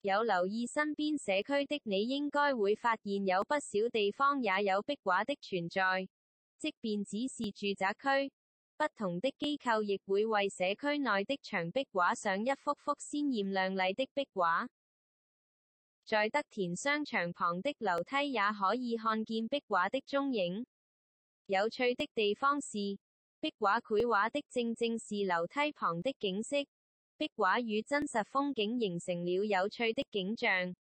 有留意身邊社區的你應該會發現有不少地方也有壁畫的存在，即便只是住宅區，不同的機構亦會為社區內的牆壁畫上一幅幅鮮豔亮麗的壁畫。在德田商場旁的樓梯也可以看見壁畫的蹤影。有趣的地方是，壁畫繪畫的正是樓梯旁的景色，壁畫與真實風景形成了有趣的景象。